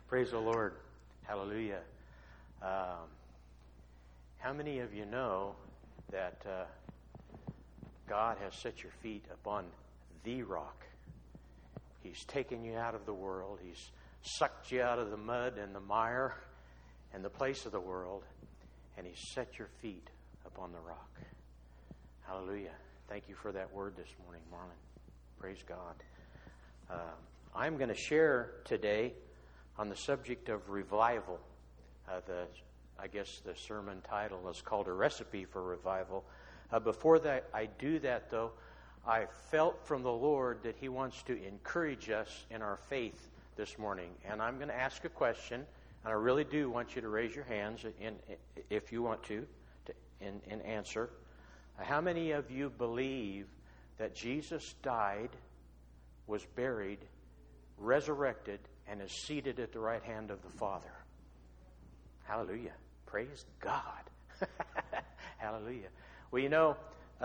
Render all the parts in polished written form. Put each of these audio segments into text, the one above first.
Praise the Lord. Hallelujah. How many of you know that God has set your feet upon the rock? He's taken you out of the world. He's sucked you out of the mud and the mire and the place of the world, and He's set your feet upon the rock. Hallelujah. Thank you for that word this morning, Marlon. Praise God. I'm going to share today on the subject of revival. I guess the sermon title is called A Recipe for Revival. Before that, I do that, though, I felt from the Lord that He wants to encourage us in our faith this morning. And I'm going to ask a question, and I really do want you to raise your hands if you want to answer. How many of you believe that Jesus died, was buried, resurrected, and is seated at the right hand of the Father? Hallelujah. Praise God. Hallelujah. Well, you know,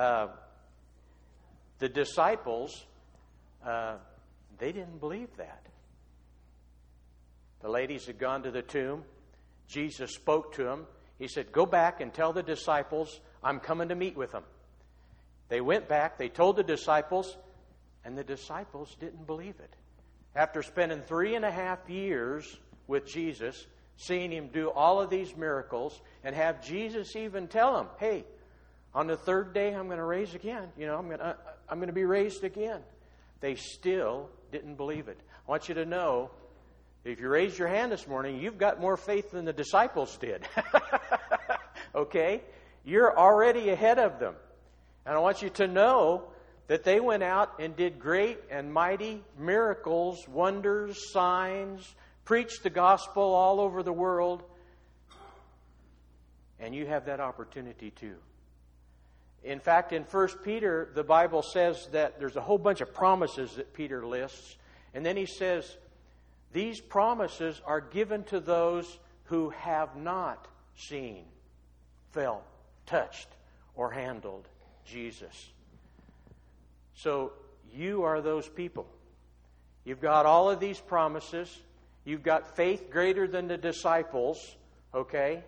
the disciples, they didn't believe that. The ladies had gone to the tomb. Jesus spoke to them. He said, "Go back and tell the disciples I'm coming to meet with them." They went back. They told the disciples, and the disciples didn't believe it. After spending 3.5 years with Jesus, seeing Him do all of these miracles, and have Jesus even tell them, "Hey, on the third day I'm going to raise again. You know, I'm going to be raised again." They still didn't believe it. I want you to know, if you raised your hand this morning, you've got more faith than the disciples did. Okay? You're already ahead of them. And I want you to know that they went out and did great and mighty miracles, wonders, signs, preached the gospel all over the world. And you have that opportunity too. In fact, in 1 Peter, the Bible says that there's a whole bunch of promises that Peter lists. And then he says, these promises are given to those who have not seen, felt, touched, or handled Jesus. So you are those people. You've got all of these promises. You've got faith greater than the disciples, okay?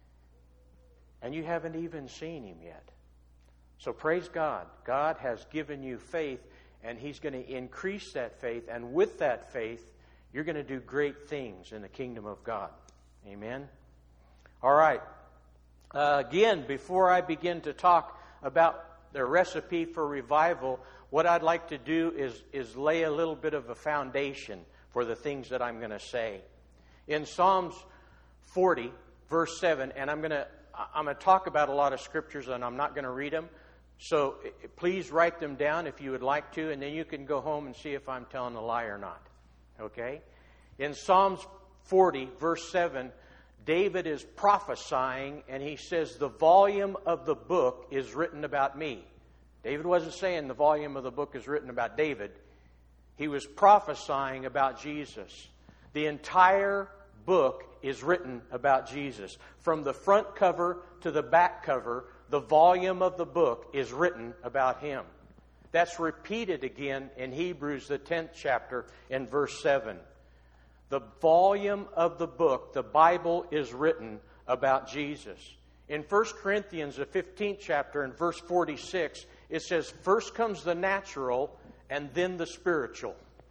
And you haven't even seen Him yet. So praise God. God has given you faith, and He's going to increase that faith. And with that faith, you're going to do great things in the kingdom of God. Amen? All right. Again, before I begin to talk about the recipe for revival, what I'd like to do is lay a little bit of a foundation for the things that I'm going to say. In Psalms 40, verse 7, and I'm going to talk about a lot of scriptures, and I'm not going to read them. So please write them down if you would like to, and then you can go home and see if I'm telling a lie or not. Okay? In Psalms 40, verse 7, David is prophesying, and he says, the volume of the book is written about me. David wasn't saying the volume of the book is written about David. He was prophesying about Jesus. The entire book is written about Jesus. From the front cover to the back cover, the volume of the book is written about Him. That's repeated again in Hebrews, the 10th chapter, in verse 7. The volume of the book, the Bible, is written about Jesus. In 1 Corinthians, the 15th chapter, in verse 46, it says, first comes the natural and then the spiritual.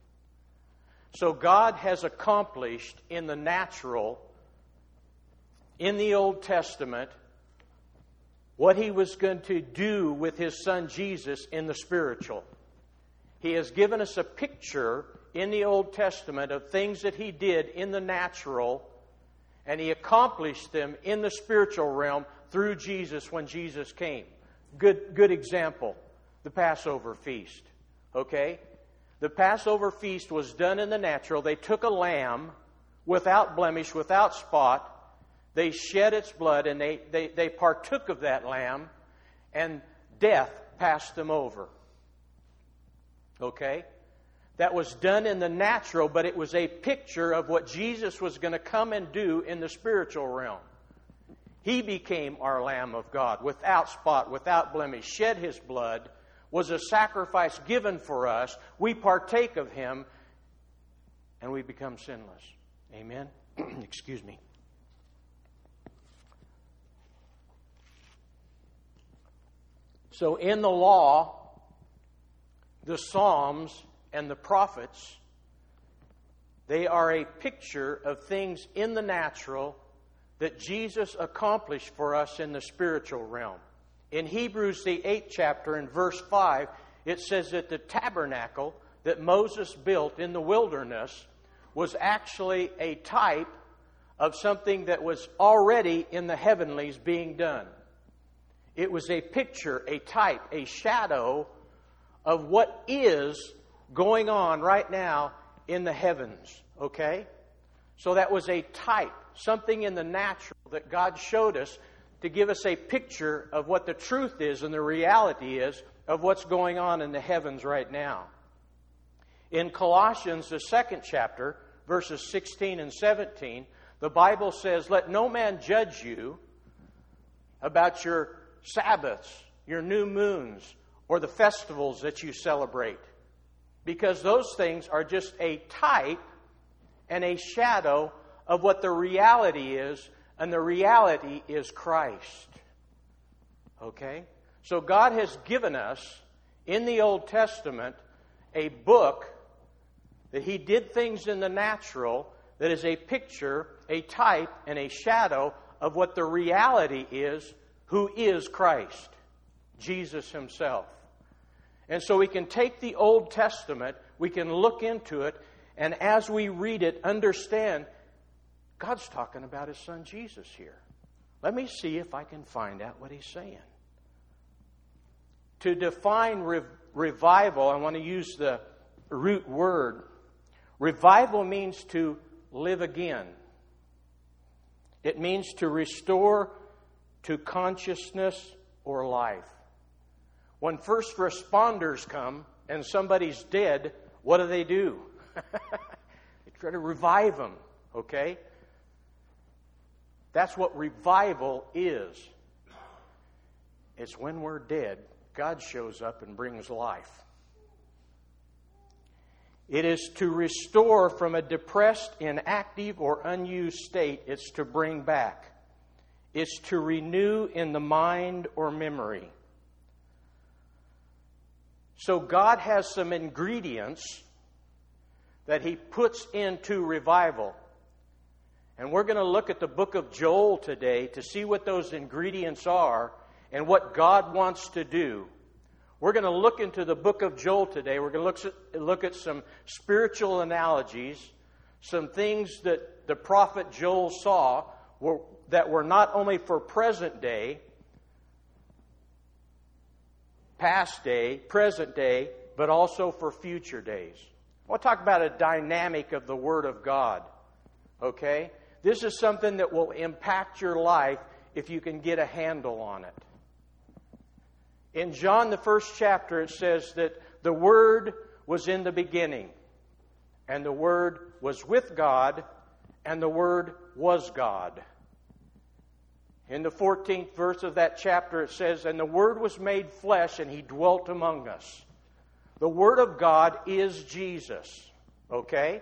So God has accomplished in the natural, in the Old Testament, what He was going to do with His Son Jesus in the spiritual. He has given us a picture in the Old Testament of things that He did in the natural, and He accomplished them in the spiritual realm through Jesus when Jesus came. Good example, the Passover feast. Okay? The Passover feast was done in the natural. They took a lamb without blemish, without spot. They shed its blood, and they partook of that lamb, and death passed them over. Okay? That was done in the natural, but it was a picture of what Jesus was going to come and do in the spiritual realm. He became our Lamb of God, without spot, without blemish, shed His blood, was a sacrifice given for us. We partake of Him, and we become sinless. Amen. Excuse me. So in the law, the Psalms and the prophets, they are a picture of things in the natural that Jesus accomplished for us in the spiritual realm. In Hebrews, the 8th chapter, in verse 5, it says that the tabernacle that Moses built in the wilderness was actually a type of something that was already in the heavenlies being done. It was a picture, a type, a shadow of what is going on right now in the heavens. Okay? So that was a type, something in the natural that God showed us to give us a picture of what the truth is and the reality is of what's going on in the heavens right now. In Colossians, the 2nd chapter, verses 16 and 17, the Bible says, "Let no man judge you about your Sabbaths, your new moons, or the festivals that you celebrate, because those things are just a type and a shadow of what the reality is, and the reality is Christ." Okay? So God has given us, in the Old Testament, a book that He did things in the natural that is a picture, a type, and a shadow of what the reality is, who is Christ, Jesus Himself. And so we can take the Old Testament, we can look into it, and as we read it, understand God's talking about His Son Jesus here. Let me see if I can find out what He's saying. To define revival, I want to use the root word. Revival means to live again. It means to restore to consciousness or life. When first responders come and somebody's dead, what do? They try to revive them, okay? That's what revival is. It's when we're dead, God shows up and brings life. It is to restore from a depressed, inactive, or unused state. It's to bring back. It's to renew in the mind or memory. So God has some ingredients that He puts into revival. And we're going to look at the book of Joel today to see what those ingredients are and what God wants to do. We're going to look into the book of Joel today. We're going to look at some spiritual analogies, some things that the prophet Joel saw that were not only for present day, past day, present day, but also for future days. We'll talk about a dynamic of the Word of God. Okay? This is something that will impact your life if you can get a handle on it. In John, the 1st chapter, it says that the Word was in the beginning, and the Word was with God, and the Word was God. In the 14th verse of that chapter, it says, "And the Word was made flesh, and He dwelt among us." The Word of God is Jesus. Okay?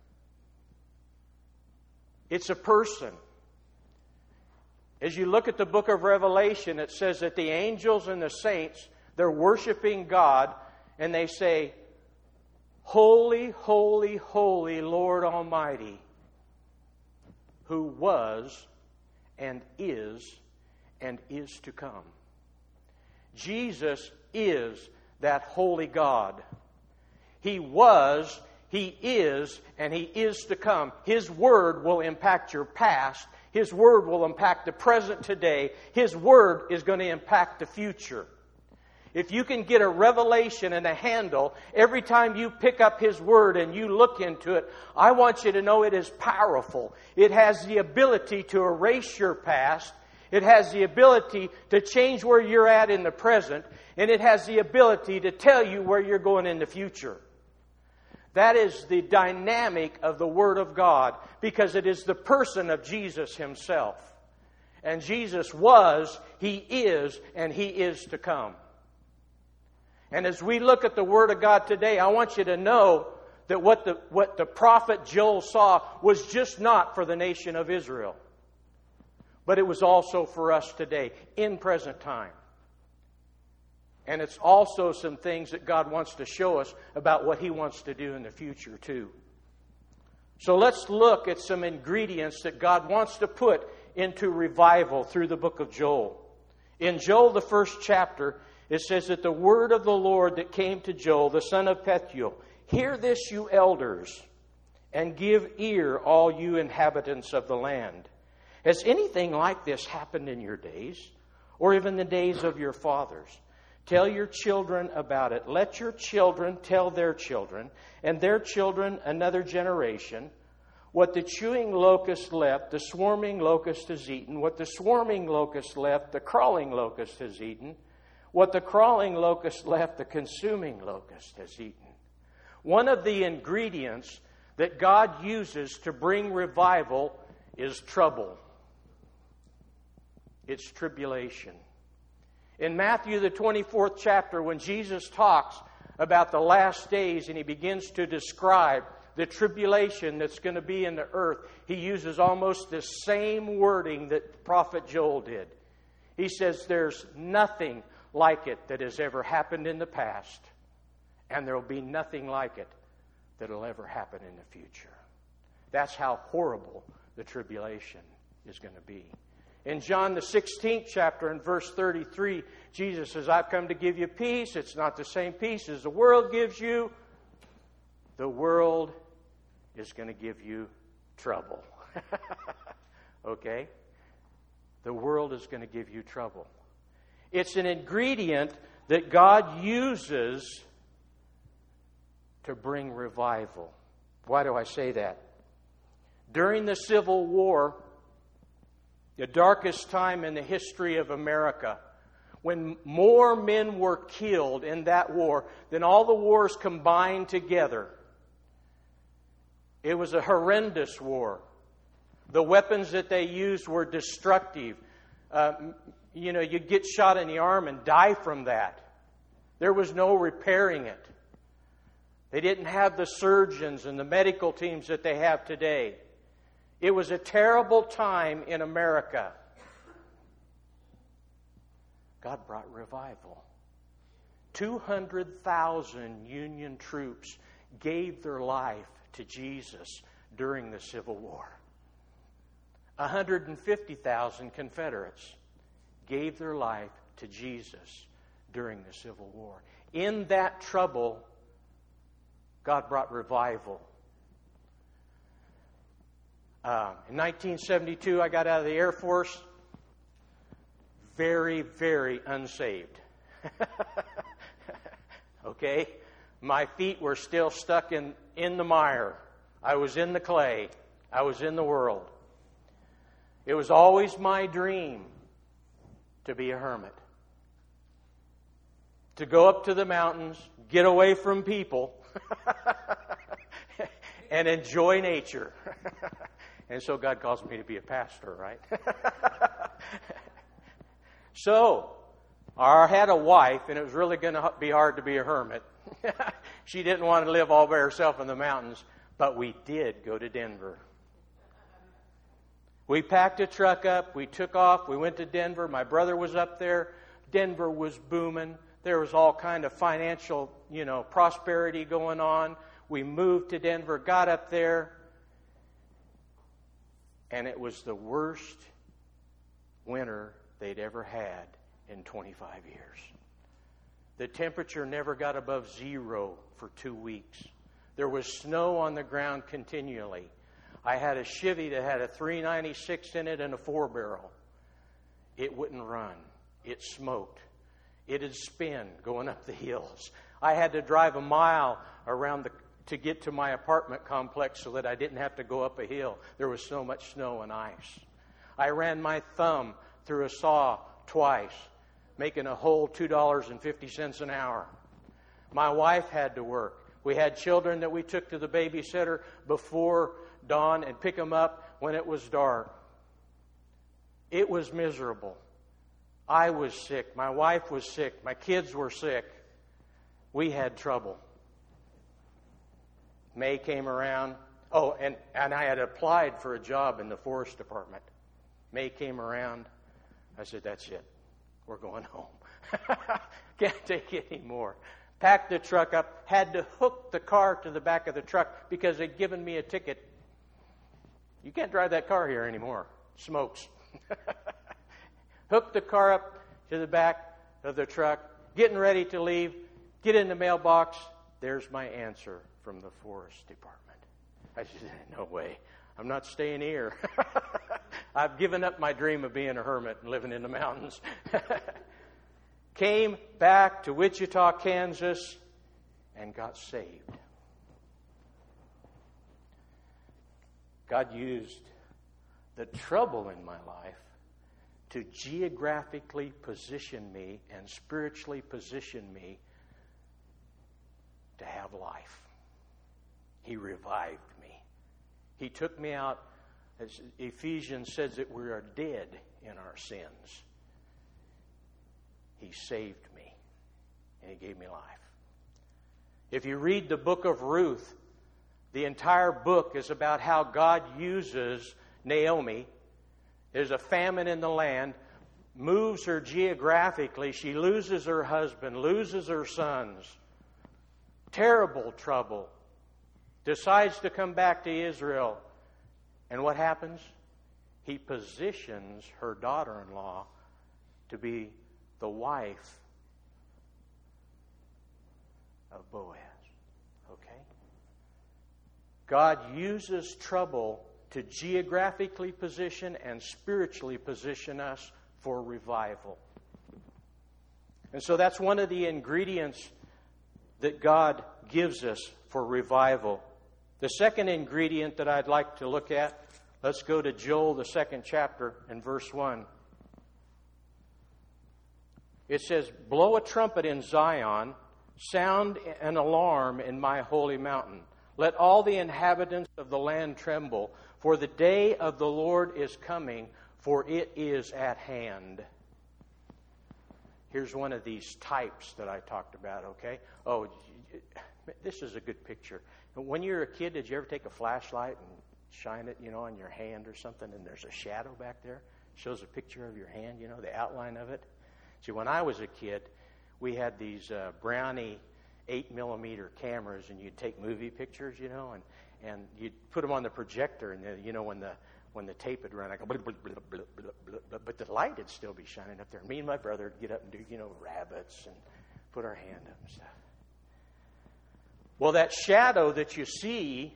It's a person. As you look at the book of Revelation, it says that the angels and the saints, they're worshiping God, and they say, "Holy, holy, holy Lord Almighty, who was and is to come." Jesus is that holy God. He was, He is, and He is to come. His Word will impact your past. His Word will impact the present today. His Word is going to impact the future. If you can get a revelation and a handle every time you pick up His Word and you look into it, I want you to know it is powerful. It has the ability to erase your past. It has the ability to change where you're at in the present. And it has the ability to tell you where you're going in the future. That is the dynamic of the Word of God, because it is the person of Jesus Himself. And Jesus was, He is, and He is to come. And as we look at the Word of God today, I want you to know that what the prophet Joel saw was just not for the nation of Israel, but it was also for us today, in present time. And it's also some things that God wants to show us about what He wants to do in the future too. So let's look at some ingredients that God wants to put into revival through the book of Joel. In Joel, the first chapter, it says that the word of the Lord that came to Joel, the son of Pethuel, hear this, you elders, and give ear, all you inhabitants of the land. Has anything like this happened in your days, or even the days of your fathers? Tell your children about it. Let your children tell their children, and their children another generation, what the chewing locust left, the swarming locust has eaten. What the swarming locust left, the crawling locust has eaten. What the crawling locust left, the consuming locust has eaten. One of the ingredients that God uses to bring revival is trouble. It's tribulation. In Matthew, the 24th chapter, when Jesus talks about the last days and He begins to describe the tribulation that's going to be in the earth, He uses almost the same wording that Prophet Joel did. He says there's nothing like it that has ever happened in the past, and there will be nothing like it that will ever happen in the future. That's how horrible the tribulation is going to be. In John the 16th chapter, in verse 33, Jesus says, I've come to give you peace. It's not the same peace as the world gives you. The world is going to give you trouble. Okay? The world is going to give you trouble. It's an ingredient that God uses to bring revival. Why do I say that? During the Civil War, the darkest time in the history of America, when more men were killed in that war than all the wars combined together. It was a horrendous war. The weapons that they used were destructive. You'd get shot in the arm and die from that. There was no repairing it. They didn't have the surgeons and the medical teams that they have today. It was a terrible time in America. God brought revival. 200,000 Union troops gave their life to Jesus during the Civil War. 150,000 Confederates gave their life to Jesus during the Civil War. In that trouble, God brought revival. In 1972, I got out of the Air Force very, very unsaved. Okay? My feet were still stuck in the mire. I was in the clay. I was in the world. It was always my dream to be a hermit. To go up to the mountains, get away from people, and enjoy nature. And so God calls me to be a pastor, right? So, I had a wife, and it was really going to be hard to be a hermit. She didn't want to live all by herself in the mountains, but we did go to Denver. We packed a truck up, we took off, we went to Denver. My brother was up there. Denver was booming. There was all kind of financial, prosperity going on. We moved to Denver, got up there, and it was the worst winter they'd ever had in 25 years. The temperature never got above 0 for 2 weeks. There was snow on the ground continually. I had a Chevy that had a 396 in it and a 4-barrel. It wouldn't run. It smoked. It'd spin going up the hills. I had to drive a mile around to get to my apartment complex so that I didn't have to go up a hill. There was so much snow and ice. I ran my thumb through a saw twice, making a whole $2.50 an hour. My wife had to work. We had children that we took to the babysitter before dawn and pick them up when it was dark. It was miserable. I was sick. My wife was sick. My kids were sick. We had trouble. May came around. Oh, and I had applied for a job in the forest department. May came around. I said, that's it. We're going home. Can't take it anymore. Packed the truck up. Had to hook the car to the back of the truck because they'd given me a ticket. You can't drive that car here anymore. Smokes. Hooked the car up to the back of the truck. Getting ready to leave. Get in the mailbox. There's my answer from the forest department. I said, no way. I'm not staying here. I've given up my dream of being a hermit and living in the mountains. Came back to Wichita, Kansas, and got saved. God used the trouble in my life to geographically position me and spiritually position me to have life. He revived me. He took me out, as Ephesians says, that we are dead in our sins. He saved me, and He gave me life. If you read the book of Ruth, the entire book is about how God uses Naomi. There's a famine in the land, moves her geographically. She loses her husband, loses her sons. Terrible trouble. Decides to come back to Israel. And what happens? He positions her daughter-in-law to be the wife of Boaz. Okay? God uses trouble to geographically position and spiritually position us for revival. And so that's one of the ingredients that God gives us for revival. The second ingredient that I'd like to look at, let's go to Joel, the 2nd chapter, and verse 1. It says, blow a trumpet in Zion, sound an alarm in my holy mountain. Let all the inhabitants of the land tremble, for the day of the Lord is coming, for it is at hand. Here's one of these types that I talked about, okay? Oh, this is a good picture. When you were a kid, did you ever take a flashlight and shine it, on your hand or something, and there's a shadow back there? It shows a picture of your hand, the outline of it. See, when I was a kid, we had these Brownie 8mm cameras, and you'd take movie pictures, and you'd put them on the projector, and when the tape would run, I go, blah, blah, blah, blah, blah, blah, but the light would still be shining up there. Me and my brother would get up and do, rabbits and put our hand up and stuff. Well, that shadow that you see,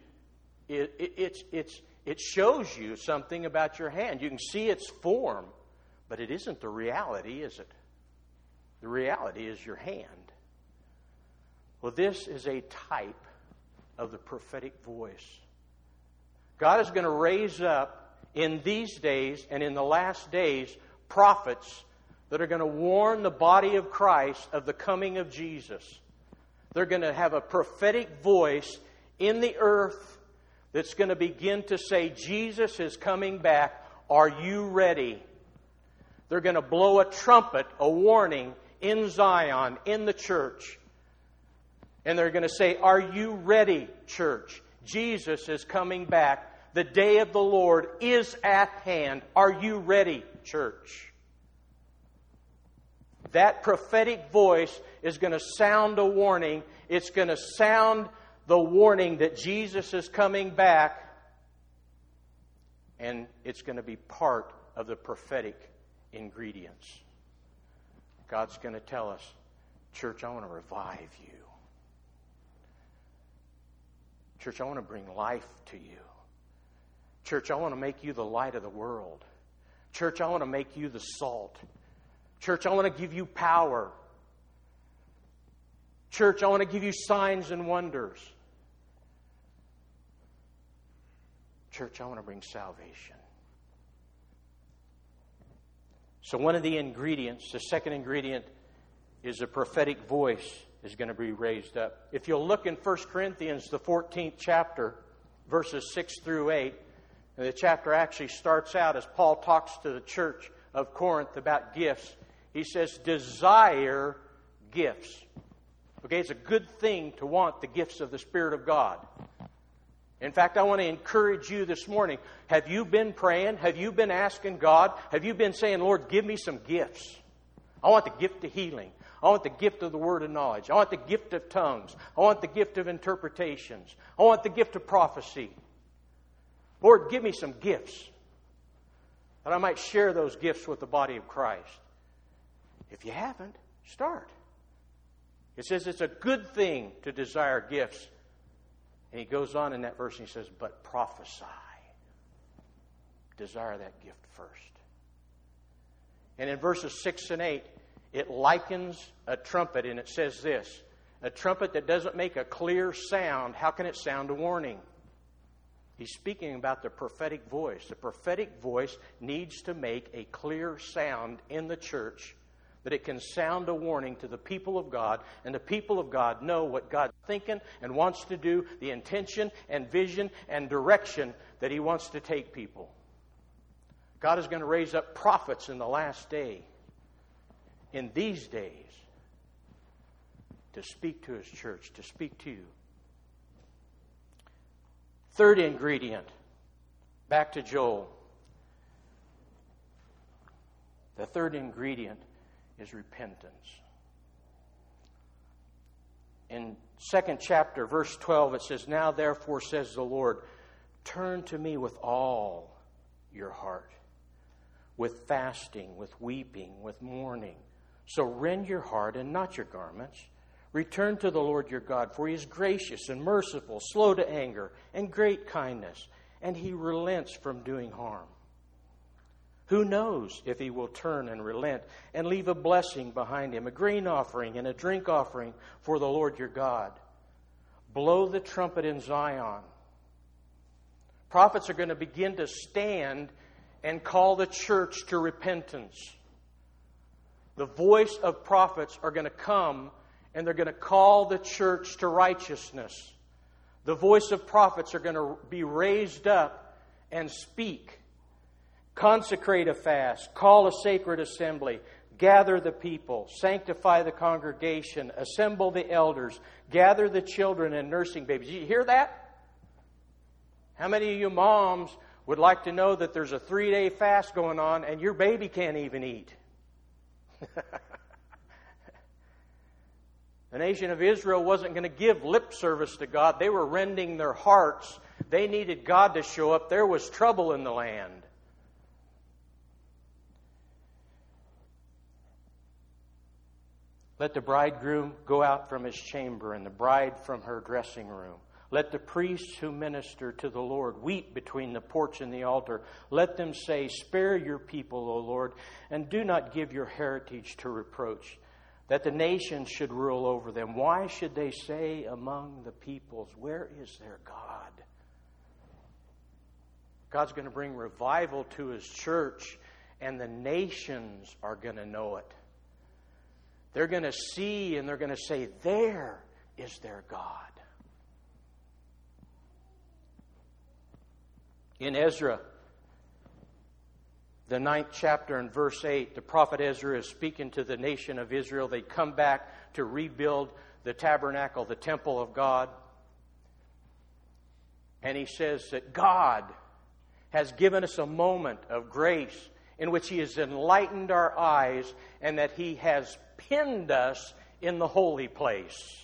it shows you something about your hand. You can see its form, but it isn't the reality, is it? The reality is your hand. Well, this is a type of the prophetic voice. God is going to raise up in these days and in the last days prophets that are going to warn the body of Christ of the coming of Jesus. They're going to have a prophetic voice in the earth that's going to begin to say, Jesus is coming back. Are you ready? They're going to blow a trumpet, a warning, in Zion, in the church. And they're going to say, are you ready, church? Jesus is coming back. The day of the Lord is at hand. Are you ready, church? That prophetic voice is going to sound a warning. It's going to sound the warning that Jesus is coming back. And it's going to be part of the prophetic ingredients. God's going to tell us, church, I want to revive you. Church, I want to bring life to you. Church, I want to make you the light of the world. Church, I want to make you the salt. Church, I want to give you power. Church, I want to give you signs and wonders. Church, I want to bring salvation. So one of the ingredients, the second ingredient, is a prophetic voice is going to be raised up. If you'll look in 1 Corinthians, the 14th chapter, verses 6 through 8, and the chapter actually starts out as Paul talks to the church of Corinth about gifts. He says, desire gifts. Okay, it's a good thing to want the gifts of the Spirit of God. In fact, I want to encourage you this morning. Have you been praying? Have you been asking God? Have you been saying, Lord, give me some gifts? I want the gift of healing. I want the gift of the word of knowledge. I want the gift of tongues. I want the gift of interpretations. I want the gift of prophecy. Lord, give me some gifts that I might share those gifts with the body of Christ. If you haven't, start. It says it's a good thing to desire gifts. And he goes on in that verse and he says, but prophesy. Desire that gift first. And in verses 6 and 8, it likens a trumpet, and it says this: a trumpet that doesn't make a clear sound, how can it sound a warning? He's speaking about the prophetic voice. The prophetic voice needs to make a clear sound in the church, that it can sound a warning to the people of God, and the people of God know what God's thinking and wants to do, the intention and vision and direction that He wants to take people. God is going to raise up prophets in the last day, in these days, to speak to His church, to speak to you. Third ingredient, back to Joel. The third ingredient is repentance. In 2nd chapter, verse 12, it says, now therefore, says the Lord, turn to me with all your heart, with fasting, with weeping, with mourning. So rend your heart and not your garments. Return to the Lord your God, for He is gracious and merciful, slow to anger, and great kindness, and He relents from doing harm. Who knows if He will turn and relent and leave a blessing behind Him, a grain offering and a drink offering for the Lord your God. Blow the trumpet in Zion. Prophets are going to begin to stand and call the church to repentance. The voice of prophets are going to come and they're going to call the church to righteousness. The voice of prophets are going to be raised up and speak. Consecrate a fast, call a sacred assembly, gather the people, sanctify the congregation, assemble the elders, gather the children and nursing babies. You hear that? How many of you moms would like to know that there's a 3-day fast going on and your baby can't even eat? The nation of Israel wasn't going to give lip service to God. They were rending their hearts. They needed God to show up. There was trouble in the land. Let the bridegroom go out from his chamber and the bride from her dressing room. Let the priests who minister to the Lord weep between the porch and the altar. Let them say, spare your people, O Lord, and do not give your heritage to reproach, that the nations should rule over them. Why should they say among the peoples, where is their God? God's going to bring revival to His church, and the nations are going to know it. They're going to see and they're going to say, there is their God. In Ezra, the 9th chapter and verse 8, the prophet Ezra is speaking to the nation of Israel. They come back to rebuild the tabernacle, the temple of God. And he says that God has given us a moment of grace in which He has enlightened our eyes and that He has pinned us in the holy place.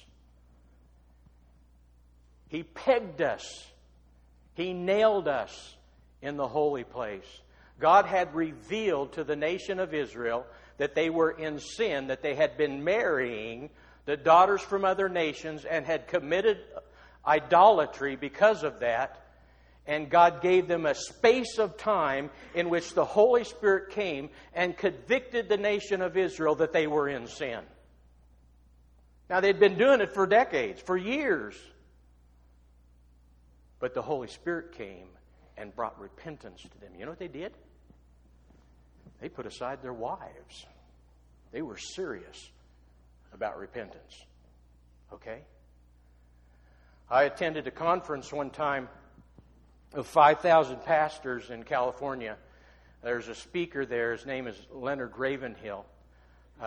He pegged us. He nailed us in the holy place. God had revealed to the nation of Israel that they were in sin, that they had been marrying the daughters from other nations and had committed idolatry because of that. And God gave them a space of time in which the Holy Spirit came and convicted the nation of Israel that they were in sin. Now, they'd been doing it for decades, for years. But the Holy Spirit came and brought repentance to them. You know what they did? They put aside their wives. They were serious about repentance. Okay? I attended a conference one time of 5,000 pastors in California. There's a speaker there. His name is Leonard Ravenhill.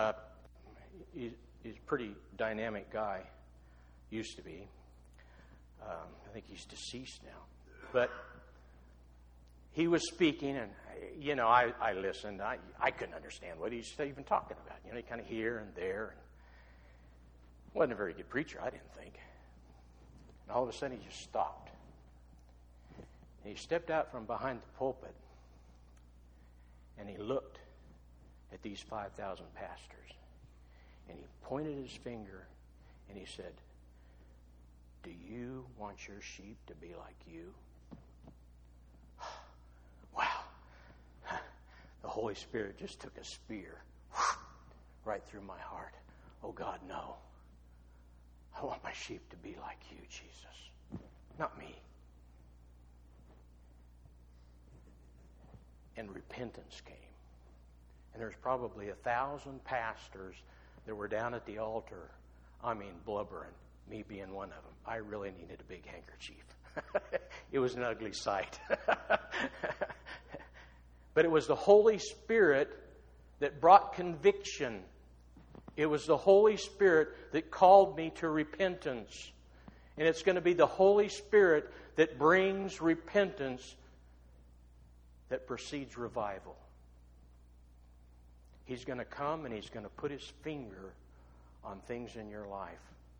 He's a pretty dynamic guy. Used to be. I think he's deceased now. But he was speaking, and, I listened. I couldn't understand what he's even talking about. He kind of here and there. Wasn't a very good preacher, I didn't think. And all of a sudden, he just stopped. And he stepped out from behind the pulpit, and he looked at these 5,000 pastors. And he pointed his finger, and he said, "Do you want your sheep to be like you?" Wow. The Holy Spirit just took a spear right through my heart. Oh, God, no. I want my sheep to be like you, Jesus, not me. And repentance came. And there's probably 1,000 pastors that were down at the altar, blubbering, me being one of them. I really needed a big handkerchief. It was an ugly sight. But it was the Holy Spirit that brought conviction. It was the Holy Spirit that called me to repentance. And it's going to be the Holy Spirit that brings repentance that precedes revival. He's going to come and He's going to put His finger on things in your life.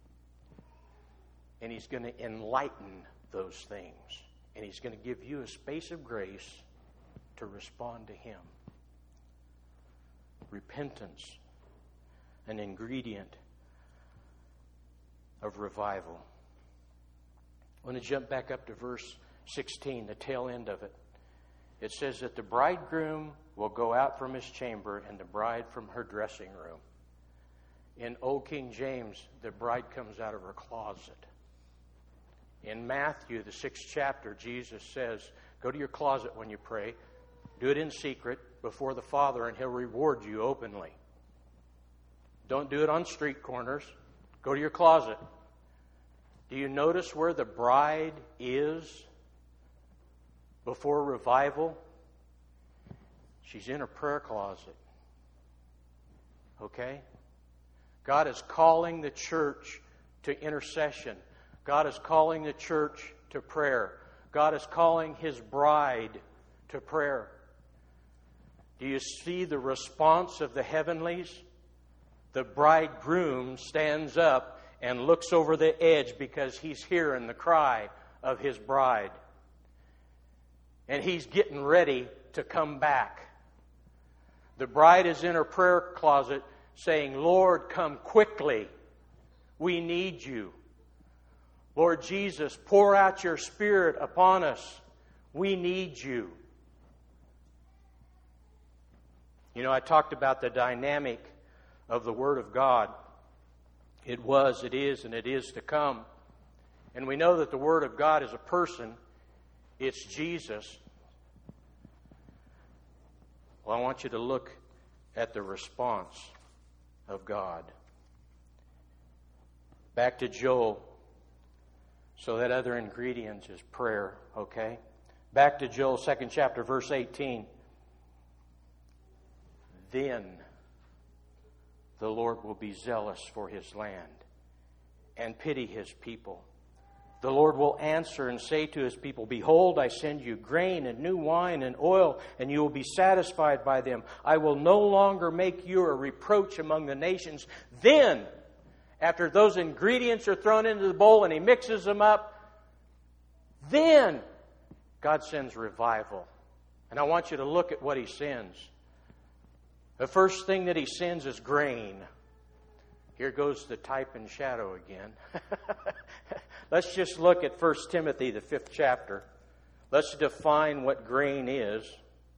And He's going to enlighten those things. And He's going to give you a space of grace to respond to Him. Repentance, an ingredient of revival. I want to jump back up to verse 16, the tail end of it. It says that the bridegroom will go out from his chamber and the bride from her dressing room. In Old King James, the bride comes out of her closet. In Matthew, the 6th chapter, Jesus says, go to your closet when you pray. Do it in secret before the Father, and He'll reward you openly. Don't do it on street corners. Go to your closet. Do you notice where the bride is before revival? She's in her prayer closet. Okay? God is calling the church to intercession. God is calling the church to prayer. God is calling His bride to prayer. Do you see the response of the heavenlies? The bridegroom stands up and looks over the edge because he's hearing the cry of his bride. And he's getting ready to come back. The bride is in her prayer closet saying, Lord, come quickly. We need you. Lord Jesus, pour out your Spirit upon us. We need you. I talked about the dynamic of the Word of God. It was, it is, and it is to come. And we know that the Word of God is a person. It's Jesus. Well, I want you to look at the response of God. Back to Joel. So that other ingredient is prayer, okay? Back to Joel, 2nd chapter, verse 18. Then the Lord will be zealous for His land and pity His people. The Lord will answer and say to His people, behold, I send you grain and new wine and oil, and you will be satisfied by them. I will no longer make you a reproach among the nations. Then, after those ingredients are thrown into the bowl and He mixes them up, then God sends revival. And I want you to look at what He sends. The first thing that He sends is grain. Here goes the type and shadow again. Let's just look at 1 Timothy, the 5th chapter. Let's define what grain is.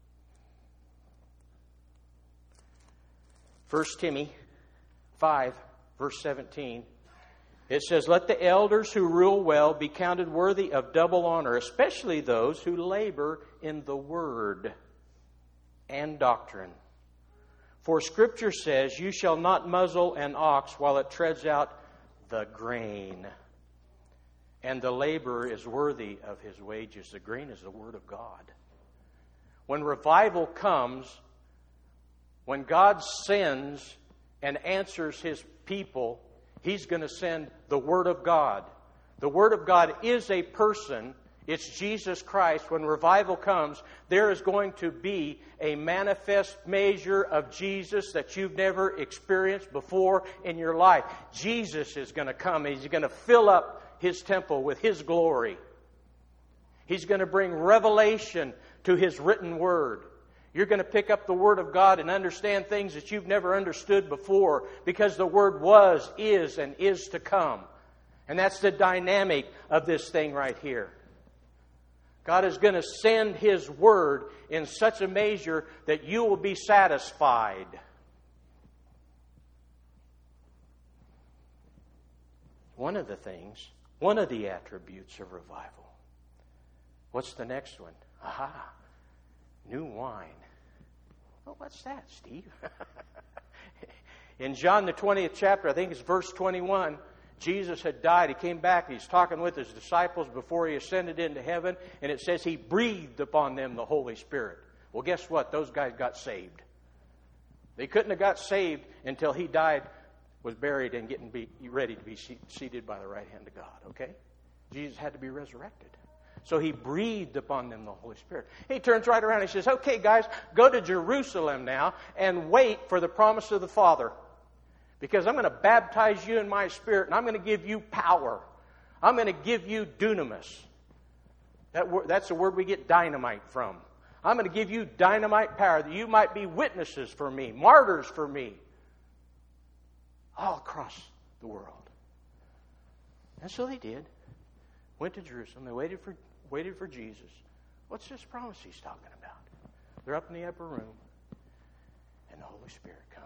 1 Timothy 5, verse 17. It says, let the elders who rule well be counted worthy of double honor, especially those who labor in the word and doctrine. For Scripture says, you shall not muzzle an ox while it treads out the grain. And the laborer is worthy of his wages. The grain is the Word of God. When revival comes, when God sends and answers His people, He's going to send the Word of God. The Word of God is a person. It's Jesus Christ. When revival comes, there is going to be a manifest measure of Jesus that you've never experienced before in your life. Jesus is going to come. He's going to fill up His temple with His glory. He's going to bring revelation to His written Word. You're going to pick up the Word of God and understand things that you've never understood before because the Word was, is, and is to come. And that's the dynamic of this thing right here. God is going to send His Word in such a measure that you will be satisfied. One of the attributes of revival. What's the next one? Aha! New wine. Well, what's that, Steve? In John the 20th chapter, I think it's verse 21, Jesus had died. He came back. He's talking with His disciples before He ascended into heaven. And it says He breathed upon them the Holy Spirit. Well, guess what? Those guys got saved. They couldn't have got saved until He died, was buried, and getting ready to be seated by the right hand of God. Okay? Jesus had to be resurrected. So He breathed upon them the Holy Spirit. He turns right around and He says, okay, guys, go to Jerusalem now and wait for the promise of the Father. Because I'm going to baptize you in My Spirit and I'm going to give you power. I'm going to give you dunamis. That's the word we get dynamite from. I'm going to give you dynamite power that you might be witnesses for Me, martyrs for Me, all across the world. And so they did. Went to Jerusalem. They waited for Jesus. What's this promise He's talking about? They're up in the upper room, and the Holy Spirit comes.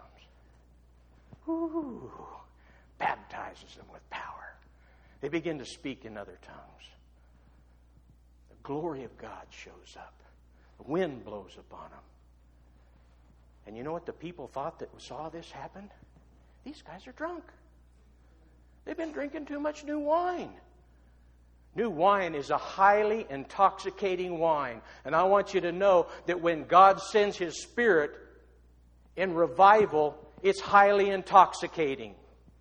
Ooh, baptizes them with power. They begin to speak in other tongues. The glory of God shows up. The wind blows upon them. And you know what the people thought that saw this happen? These guys are drunk. They've been drinking too much new wine. New wine is a highly intoxicating wine. And I want you to know that when God sends His Spirit in revival, it's highly intoxicating.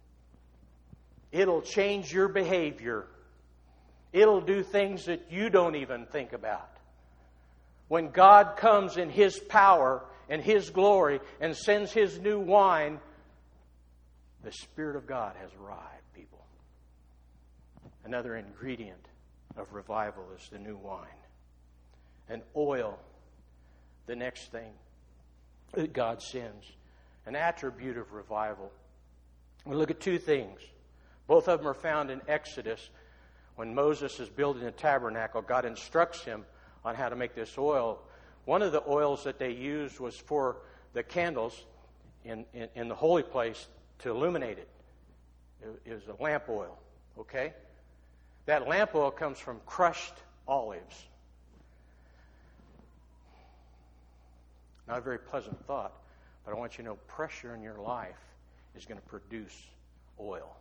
It'll change your behavior. It'll do things that you don't even think about. When God comes in His power and His glory and sends His new wine, the Spirit of God has arrived, people. Another ingredient of revival is the new wine. And oil, the next thing that God sends. An attribute of revival. We look at two things. Both of them are found in Exodus. When Moses is building the tabernacle, God instructs him on how to make this oil. One of the oils that they used was for the candles in the holy place to illuminate it. It was a lamp oil. Okay? That lamp oil comes from crushed olives. Not a very pleasant thought, but I want you to know pressure in your life is going to produce oil.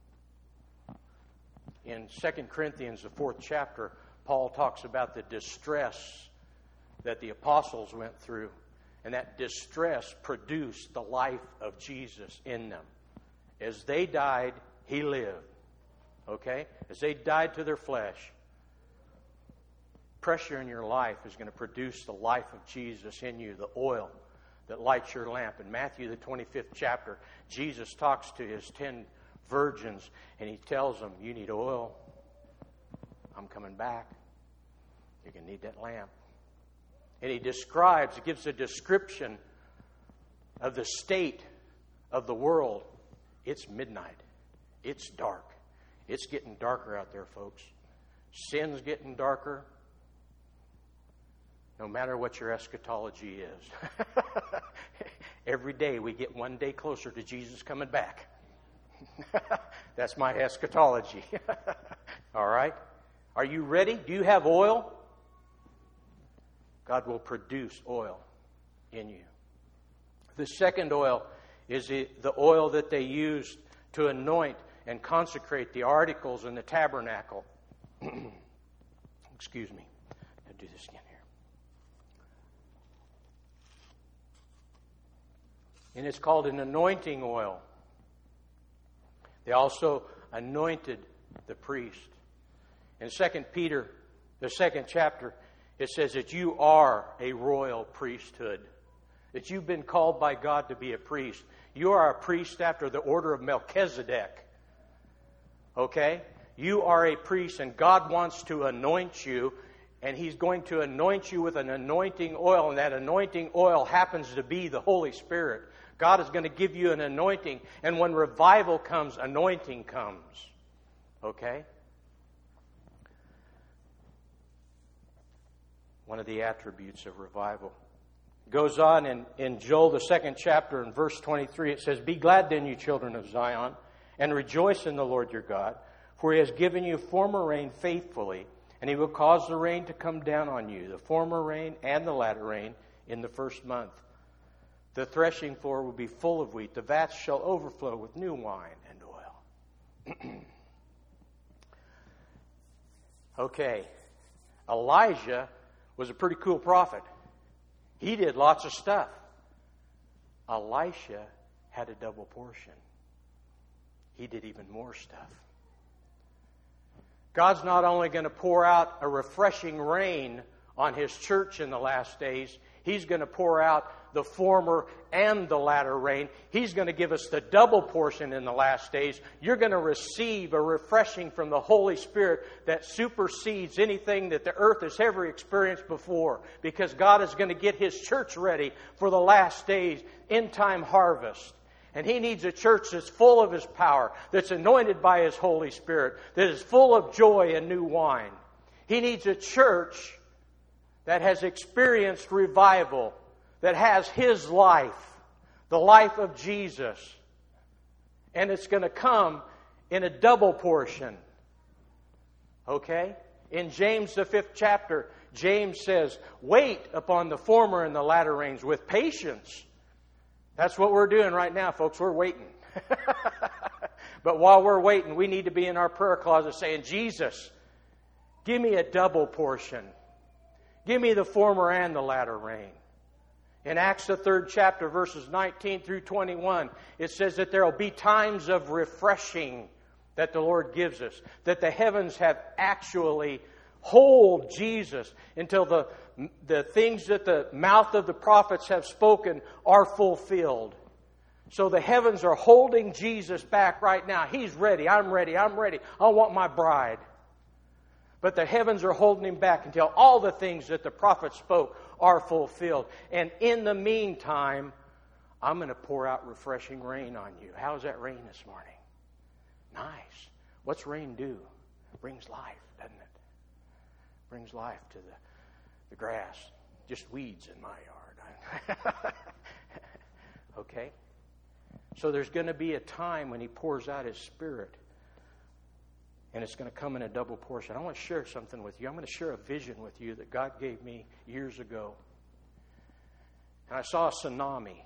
In 2 Corinthians, the 4th chapter, Paul talks about the distress that the apostles went through, and that distress produced the life of Jesus in them. As they died, He lived. Okay? As they died to their flesh, pressure in your life is going to produce the life of Jesus in you, the oil that lights your lamp. In Matthew, the 25th chapter, Jesus talks to His 10 virgins, and He tells them, you need oil. I'm coming back. You're going to need that lamp. And He gives a description of the state of the world. It's midnight. It's dark. It's getting darker out there, folks. Sin's getting darker. No matter what your eschatology is. Every day we get one day closer to Jesus coming back. That's my eschatology. All right? Are you ready? Do you have oil? God will produce oil in you. The second oil is the oil that they used to anoint and consecrate the articles in the tabernacle. Excuse me. I'll do this again here. And it's called an anointing oil. They also anointed the priest. In 2 Peter, the 2nd chapter, it says that you are a royal priesthood. That you've been called by God to be a priest. You are a priest after the order of Melchizedek. Okay? You are a priest, and God wants to anoint you, and He's going to anoint you with an anointing oil, and that anointing oil happens to be the Holy Spirit. God is going to give you an anointing, and when revival comes, anointing comes. Okay? One of the attributes of revival. It goes on in Joel, the 2nd chapter, in verse 23, it says, Be glad then, you children of Zion, and rejoice in the Lord your God, for He has given you former rain faithfully, and He will cause the rain to come down on you, the former rain and the latter rain, in the first month. The threshing floor will be full of wheat. The vats shall overflow with new wine and oil. Okay. Elijah was a pretty cool prophet. He did lots of stuff. Elisha had a double portion. He did even more stuff. God's not only going to pour out a refreshing rain on His church in the last days, He's going to pour out the former and the latter rain. He's going to give us the double portion in the last days. You're going to receive a refreshing from the Holy Spirit that supersedes anything that the earth has ever experienced before, because God is going to get His church ready for the last days, end-time harvest. And He needs a church that's full of His power, that's anointed by His Holy Spirit, that is full of joy and new wine. He needs a church that has experienced revival, that has His life, the life of Jesus. And it's going to come in a double portion. Okay? In James, the 5th chapter, James says, Wait upon the former and the latter rains with patience. That's what we're doing right now, folks. We're waiting. But while we're waiting, we need to be in our prayer closet saying, Jesus, give me a double portion. Give me the former and the latter rain. In Acts, the 3rd chapter, verses 19 through 21, it says that there will be times of refreshing that the Lord gives us. That the heavens have actually hold Jesus until the things that the mouth of the prophets have spoken are fulfilled. So the heavens are holding Jesus back right now. He's ready. I'm ready. I'm ready. I want my bride. But the heavens are holding Him back until all the things that the prophets spoke are fulfilled. And in the meantime, I'm going to pour out refreshing rain on you. How's that rain this morning? Nice. What's rain do? It brings life, doesn't it? It brings life to the grass. Just weeds in my yard. Okay? So there's going to be a time when He pours out His Spirit. And it's going to come in a double portion. I want to share something with you. I'm going to share a vision with you that God gave me years ago. And I saw a tsunami.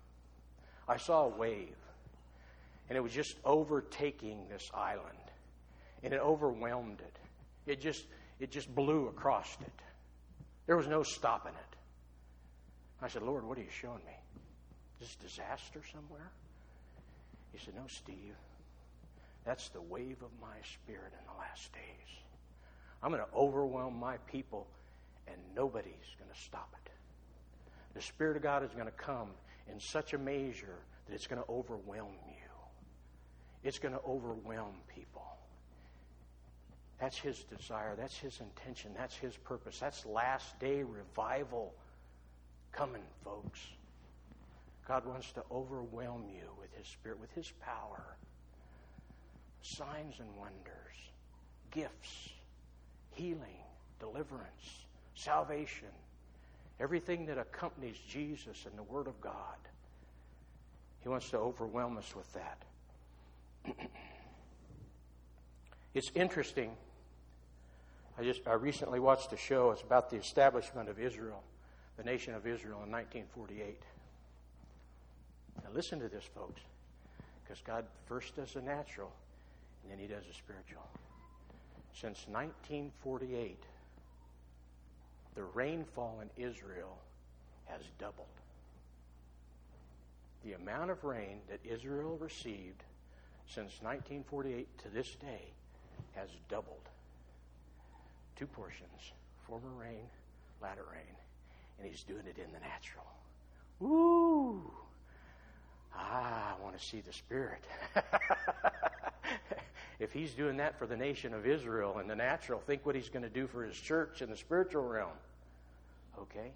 I saw a wave. And it was just overtaking this island. And it overwhelmed it. It just blew across it. There was no stopping it. I said, Lord, what are you showing me? Is this disaster somewhere? He said, no, Steve. That's the wave of my Spirit in the last days. I'm going to overwhelm my people, and nobody's going to stop it. The Spirit of God is going to come in such a measure that it's going to overwhelm you. It's going to overwhelm people. That's His desire. That's His intention. That's His purpose. That's last day revival coming, folks. God wants to overwhelm you with His Spirit, with His power. Signs and wonders, gifts, healing, deliverance, salvation, everything that accompanies Jesus and the Word of God. He wants to overwhelm us with that. It's interesting. I recently watched a show. It's about the establishment of Israel, the nation of Israel in 1948. Now listen to this, folks, because God first does the natural, and then He does the spiritual. Since 1948, the rainfall in Israel has doubled. The amount of rain that Israel received since 1948 to this day has doubled. 2 portions, former rain, latter rain. And He's doing it in the natural. Woo! I want to see the Spirit. If He's doing that for the nation of Israel in the natural, think what He's going to do for His church in the spiritual realm. Okay?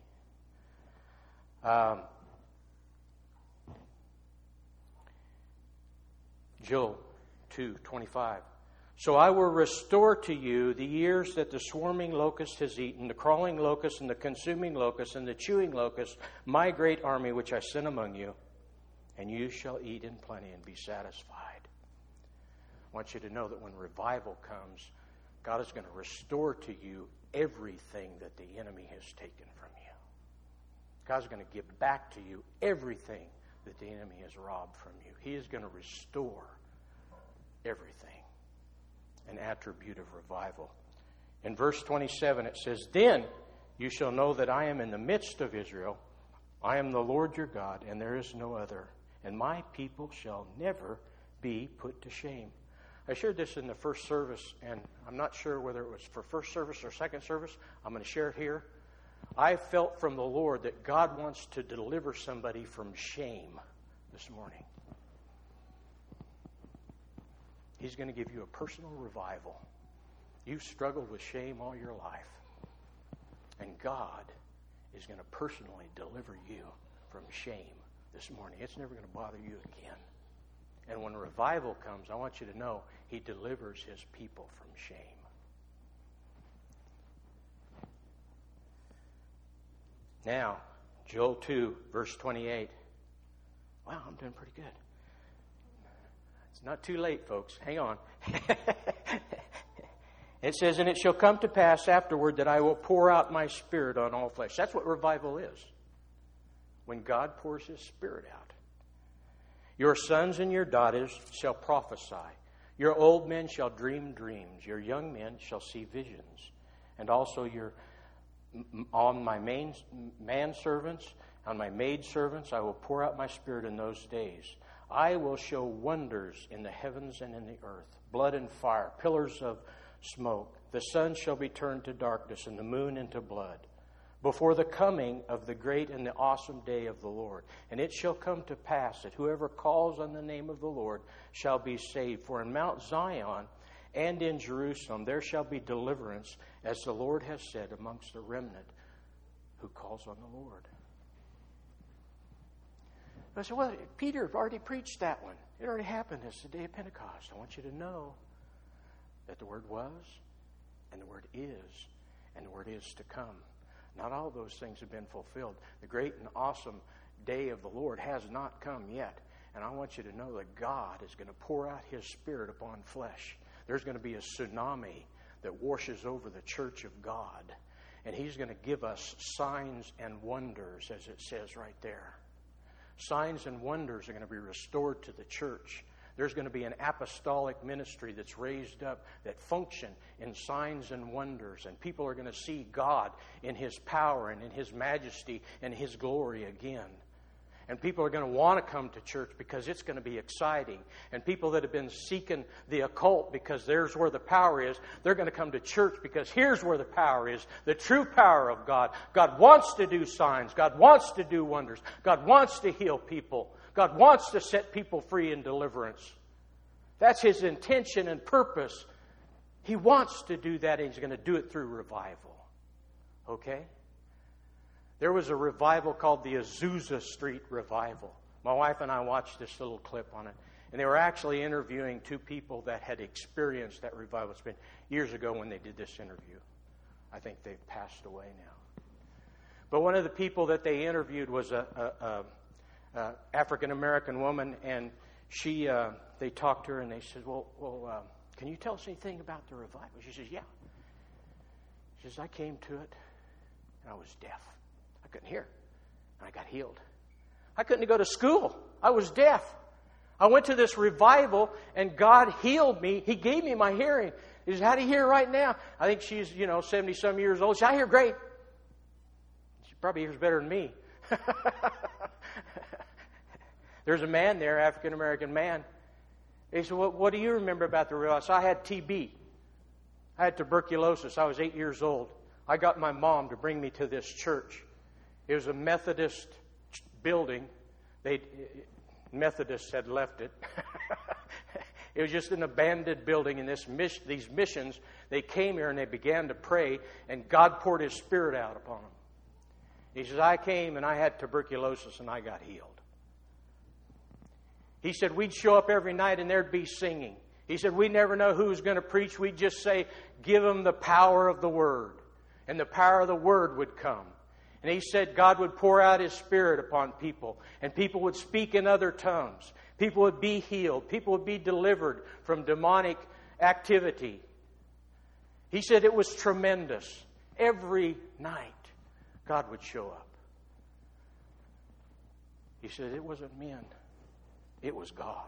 Joel 2:25. So I will restore to you the years that the swarming locust has eaten, the crawling locust and the consuming locust and the chewing locust, my great army which I sent among you, and you shall eat in plenty and be satisfied. I want you to know that when revival comes, God is going to restore to you everything that the enemy has taken from you. God's going to give back to you everything that the enemy has robbed from you. He is going to restore everything. An attribute of revival. In verse 27 it says, Then you shall know that I am in the midst of Israel. I am the Lord your God, and there is no other. And my people shall never be put to shame. I shared this in the first service, and I'm not sure whether it was for first service or second service. I'm going to share it here. I felt from the Lord that God wants to deliver somebody from shame this morning. He's going to give you a personal revival. You've struggled with shame all your life. And God is going to personally deliver you from shame this morning. It's never going to bother you again. And when revival comes, I want you to know He delivers His people from shame. Now, Joel 2, verse 28. Wow, I'm doing pretty good. It's not too late, folks. Hang on. It says, And it shall come to pass afterward that I will pour out my Spirit on all flesh. That's what revival is. When God pours His Spirit out. Your sons and your daughters shall prophesy. Your old men shall dream dreams. Your young men shall see visions. And also on my manservants, on my maidservants, I will pour out my Spirit in those days. I will show wonders in the heavens and in the earth, blood and fire, pillars of smoke. The sun shall be turned to darkness and the moon into blood, before the coming of the great and the awesome day of the Lord. And it shall come to pass that whoever calls on the name of the Lord shall be saved. For in Mount Zion and in Jerusalem there shall be deliverance, as the Lord has said, amongst the remnant who calls on the Lord. I said, well, Peter already preached that one. It already happened. It's the day of Pentecost. I want you to know that the Word was, and the Word is, and the Word is to come. Not all those things have been fulfilled. The great and awesome day of the Lord has not come yet. And I want you to know that God is going to pour out His Spirit upon flesh. There's going to be a tsunami that washes over the church of God. And He's going to give us signs and wonders, as it says right there. Signs and wonders are going to be restored to the church. There's going to be an apostolic ministry that's raised up that function in signs and wonders. And people are going to see God in His power and in His majesty and His glory again. And people are going to want to come to church because it's going to be exciting. And people that have been seeking the occult because there's where the power is, they're going to come to church because here's where the power is, the true power of God. God wants to do signs. God wants to do wonders. God wants to heal people. God wants to set people free in deliverance. That's His intention and purpose. He wants to do that, and He's going to do it through revival. Okay? There was a revival called the Azusa Street Revival. My wife and I watched this little clip on it. And they were actually interviewing 2 people that had experienced that revival. It's been years ago when they did this interview. I think they've passed away now. But one of the people that they interviewed was a African-American woman. And they talked to her and they said, well, can you tell us anything about the revival? She says, yeah. She says, I came to it and I was deaf. I couldn't hear. And I got healed. I couldn't go to school. I was deaf. I went to this revival and God healed me. He gave me my hearing. He says, how do you hear right now? I think she's, 70-some years old. She said, I hear great. She probably hears better than me. There's a man there, African-American man. He said, what do you remember about the revival? So I had TB. I had tuberculosis. I was 8 years old. I got my mom to bring me to this church. It was a Methodist building. Methodists had left it. It was just an abandoned building. And these missions, they came here and they began to pray, and God poured His Spirit out upon them. He says, I came and I had tuberculosis and I got healed. He said, we'd show up every night and there'd be singing. He said, we never know who's going to preach. We'd just say, give them the power of the Word. And the power of the Word would come. And he said God would pour out His Spirit upon people. And people would speak in other tongues. People would be healed. People would be delivered from demonic activity. He said it was tremendous. Every night, God would show up. He said it wasn't men. It was God.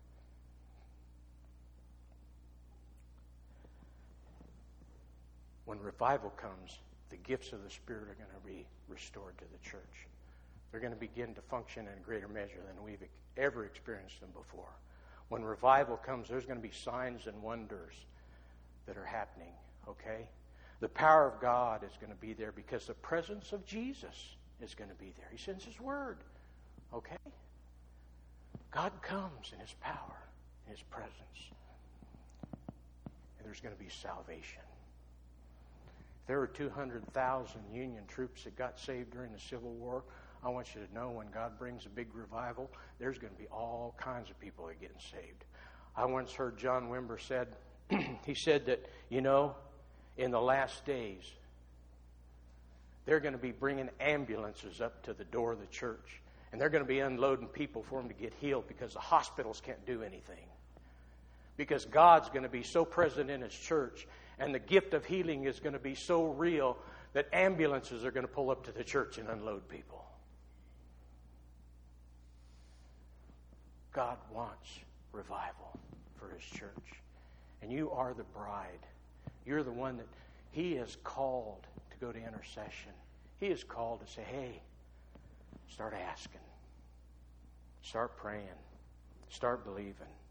When revival comes, the gifts of the Spirit are going to be restored to the church. They're going to begin to function in a greater measure than we've ever experienced them before. When revival comes, there's going to be signs and wonders that are happening, okay? The power of God is going to be there because the presence of Jesus is going to be there. He sends His Word, okay? God comes in His power, in His presence. And there's going to be salvation. There were 200,000 Union troops that got saved during the Civil War. I want you to know when God brings a big revival, there's going to be all kinds of people that are getting saved. I once heard John Wimber said, he said that, in the last days, they're going to be bringing ambulances up to the door of the church. And they're going to be unloading people for them to get healed because the hospitals can't do anything. Because God's going to be so present in His church, and the gift of healing is going to be so real that ambulances are going to pull up to the church and unload people. God wants revival for His church. And you are the bride. You're the one that He has called to go to intercession. He has called to say, hey, start asking. Start praying. Start believing.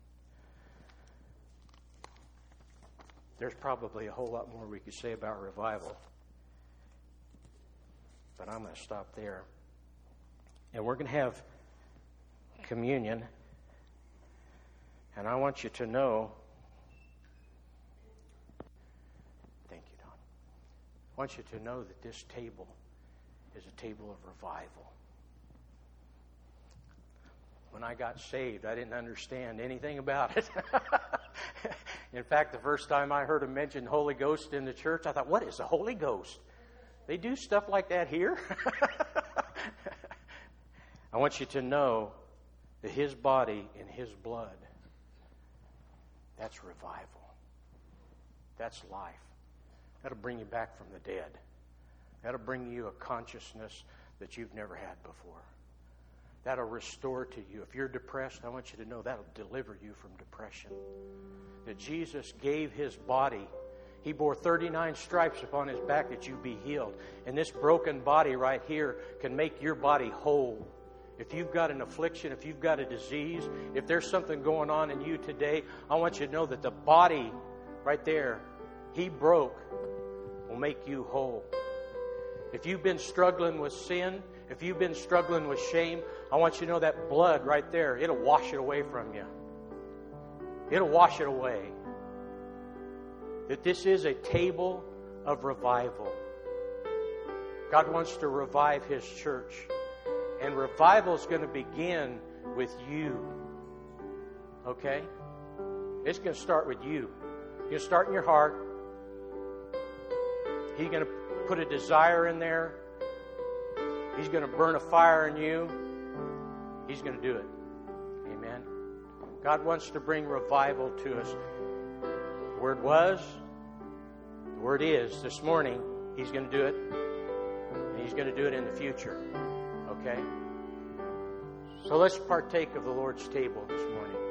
There's probably a whole lot more we could say about revival. But I'm going to stop there. And we're going to have communion. And I want you to know, thank you, Don. I want you to know that this table is a table of revival. When I got saved, I didn't understand anything about it. In fact, the first time I heard him mention Holy Ghost in the church, I thought, what is the Holy Ghost? They do stuff like that here? I want you to know that His body and His blood, that's revival. That's life. That'll bring you back from the dead. That'll bring you a consciousness that you've never had before. That'll restore to you. If you're depressed, I want you to know that'll deliver you from depression. That Jesus gave His body. He bore 39 stripes upon His back that you be healed. And this broken body right here can make your body whole. If you've got an affliction, if you've got a disease, if there's something going on in you today, I want you to know that the body right there He broke will make you whole. If you've been struggling with sin, if you've been struggling with shame, I want you to know that blood right there, it'll wash it away from you. It'll wash it away. That this is a table of revival. God wants to revive His church. And revival is going to begin with you. Okay? It's going to start with you. It's going to start in your heart. He's going to put a desire in there. He's going to burn a fire in you. He's going to do it. Amen. God wants to bring revival to us. The Word was, the Word is. This morning, He's going to do it. And He's going to do it in the future. Okay? So let's partake of the Lord's table this morning.